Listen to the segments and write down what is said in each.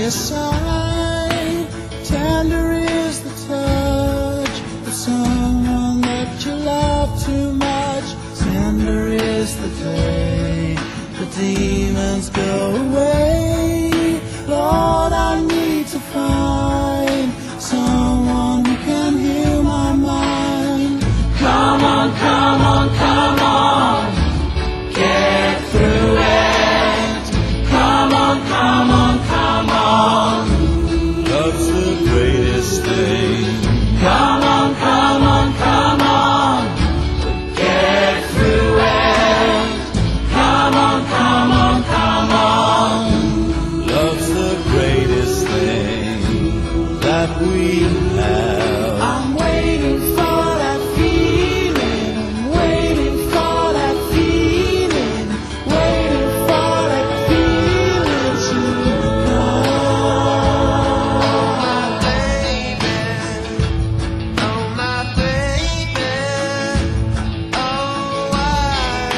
side. Tender is the touch of someone that you love too much. Tender is the day the demons go away. Lord, I need to find someone who can heal my mind. Come on, come on, come on, get through it. Come on, come on, come on, love's the greatest thing. Come on, come on, come on, get through it. Come on, come on, come on, love's the greatest thing that we have. I'm waiting for that feeling, I'm waiting for that feeling, waiting for that feeling to Oh my baby, oh I,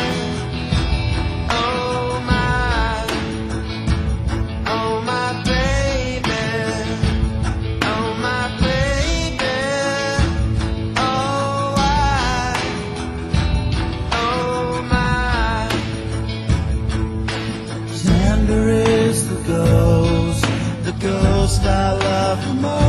oh my baby, oh my baby, oh I, oh my. Tender is the ghost I love the most.